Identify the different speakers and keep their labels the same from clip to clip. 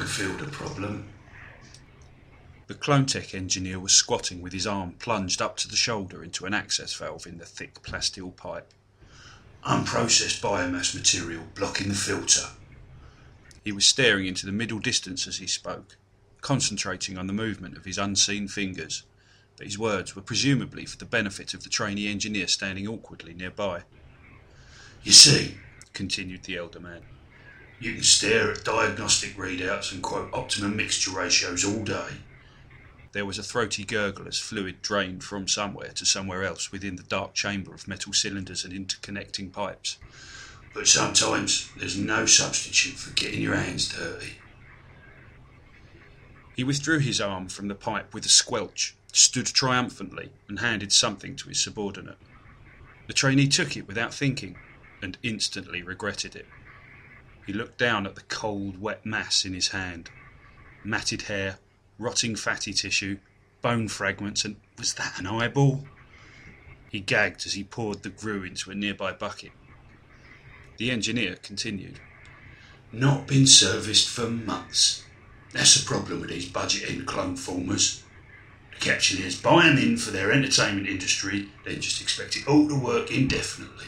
Speaker 1: can feel the problem.
Speaker 2: The Clone-Tech engineer was squatting with his arm plunged up to the shoulder into an access valve in the thick plasteel pipe.
Speaker 1: Unprocessed biomass material blocking the filter.
Speaker 2: He was staring into the middle distance as he spoke, concentrating on the movement of his unseen fingers, but his words were presumably for the benefit of the trainee engineer standing awkwardly nearby.
Speaker 1: You see,
Speaker 2: continued the elder man,
Speaker 1: you can stare at diagnostic readouts and quote optimum mixture ratios all day.
Speaker 2: There was a throaty gurgle as fluid drained from somewhere to somewhere else within the dark chamber of metal cylinders and interconnecting pipes.
Speaker 1: But sometimes there's no substitute for getting your hands dirty.
Speaker 2: He withdrew his arm from the pipe with a squelch, stood triumphantly, and handed something to his subordinate. The trainee took it without thinking, and instantly regretted it. He looked down at the cold, wet mass in his hand. Matted hair, rotting fatty tissue, bone fragments, and was that an eyeball? He gagged as he poured the glue into a nearby bucket. The engineer continued.
Speaker 1: Not been serviced for months. That's the problem with these budget-end clone formers. The Capsuleers buy them in for their entertainment industry, then just expect it all to work indefinitely.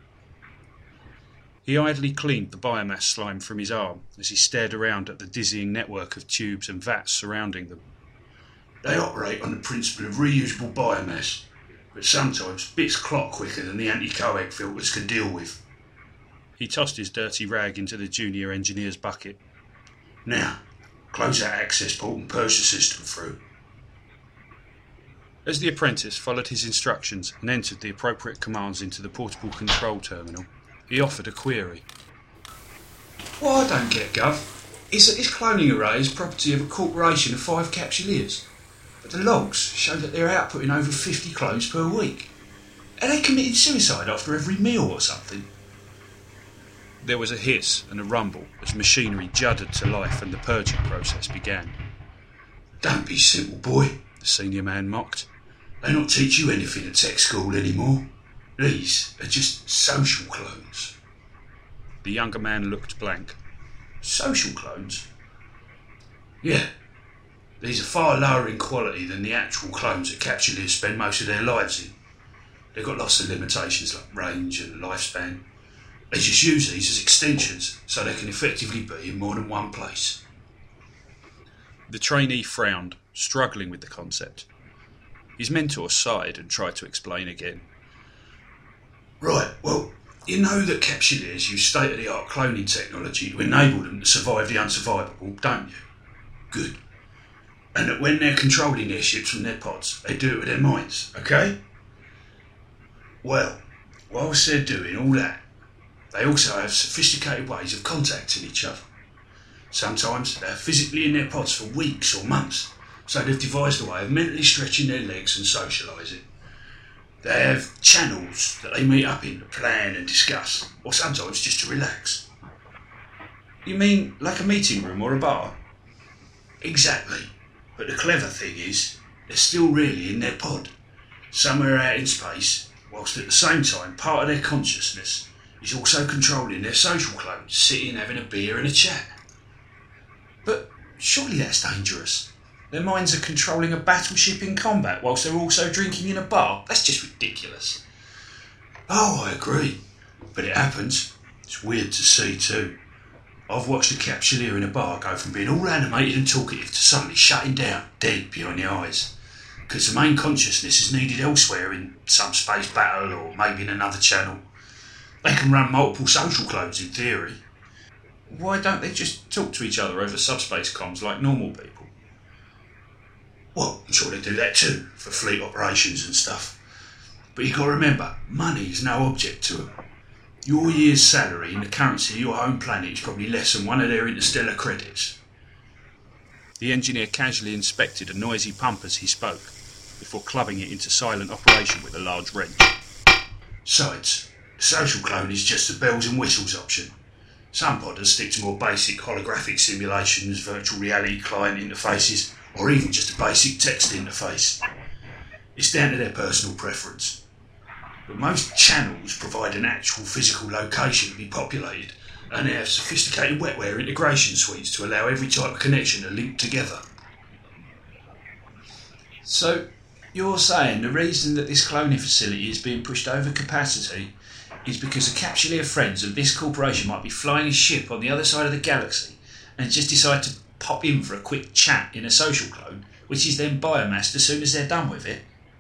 Speaker 2: He idly cleaned the biomass slime from his arm as he stared around at the dizzying network of tubes and vats surrounding them.
Speaker 1: They operate on the principle of reusable biomass, but sometimes bits clot quicker than the anti-coag filters can deal with.
Speaker 2: He tossed his dirty rag into the junior engineer's bucket.
Speaker 1: Now, close that access port and purge the system through.
Speaker 2: As the apprentice followed his instructions and entered the appropriate commands into the portable control terminal, he offered a query.
Speaker 1: What I don't get, Gov, is that this cloning array is property of a corporation of 5 Capsuleers, but the logs show that they're outputting over 50 clones per week. Are they committing suicide after every meal or something?
Speaker 2: There was a hiss and a rumble as machinery juddered to life and the purging process began.
Speaker 1: Don't be simple, boy,
Speaker 2: the senior man mocked.
Speaker 1: They don't teach you anything at tech school anymore. These are just social clones.
Speaker 2: The younger man looked blank.
Speaker 1: Social clones? Yeah. These are far lower in quality than the actual clones that Capsuleers spend most of their lives in. They've got lots of limitations like range and lifespan. They just use these as extensions so they can effectively be in more than one place.
Speaker 2: The trainee frowned, struggling with the concept. His mentor sighed and tried to explain again.
Speaker 1: Right, well, you know that Capsuleers use state-of-the-art cloning technology to enable them to survive the unsurvivable, don't you? Good. And that when they're controlling their ships from their pods, they do it with their minds, okay? Well, whilst they're doing all that, they also have sophisticated ways of contacting each other. Sometimes they're physically in their pods for weeks or months, so they've devised a way of mentally stretching their legs and socialising. They have channels that they meet up in to plan and discuss, or sometimes just to relax.
Speaker 2: You mean like a meeting room or a bar?
Speaker 1: Exactly. But the clever thing is, they're still really in their pod, somewhere out in space, whilst at the same time part of their consciousness is also controlling their social clones, sitting having a beer and a chat.
Speaker 2: But surely that's dangerous. Their minds are controlling a battleship in combat whilst they're also drinking in a bar. That's just ridiculous.
Speaker 1: Oh, I agree. But it happens. It's weird to see too. I've watched a Capsuleer in a bar go from being all animated and talkative to suddenly shutting down, dead behind the eyes. Because the main consciousness is needed elsewhere in some space battle or maybe in another channel. They can run multiple social clones in theory.
Speaker 2: Why don't they just talk to each other over subspace comms like normal people?
Speaker 1: Well, I'm sure they do that too, for fleet operations and stuff. But you've got to remember, money is no object to them. Your year's salary in the currency of your home planet is probably less than one of their interstellar credits.
Speaker 2: The engineer casually inspected a noisy pump as he spoke, before clubbing it into silent operation with a large wrench.
Speaker 1: Besides, the social clone is just the bells and whistles option. Some podders stick to more basic holographic simulations, virtual reality client interfaces, or even just a basic text interface. It's down to their personal preference. But most channels provide an actual physical location to be populated, And they have sophisticated wetware integration suites to allow every type of connection to link together.
Speaker 3: So, you're saying the reason that this cloning facility is being pushed over capacity is because a Capsuleer friends of this corporation might be flying a ship on the other side of the galaxy and just decide to pop in for a quick chat in a social clone, which is then biomassed as soon as they're done with it?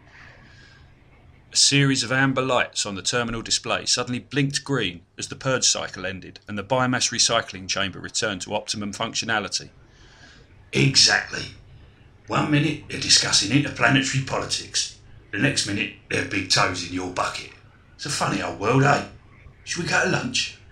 Speaker 2: A series of amber lights on the terminal display suddenly blinked green as the purge cycle ended and the biomass recycling chamber returned to optimum functionality.
Speaker 1: Exactly. 1 minute they're discussing interplanetary politics. The next minute they're big toes in your bucket. It's a funny old world, eh? Should we go to lunch?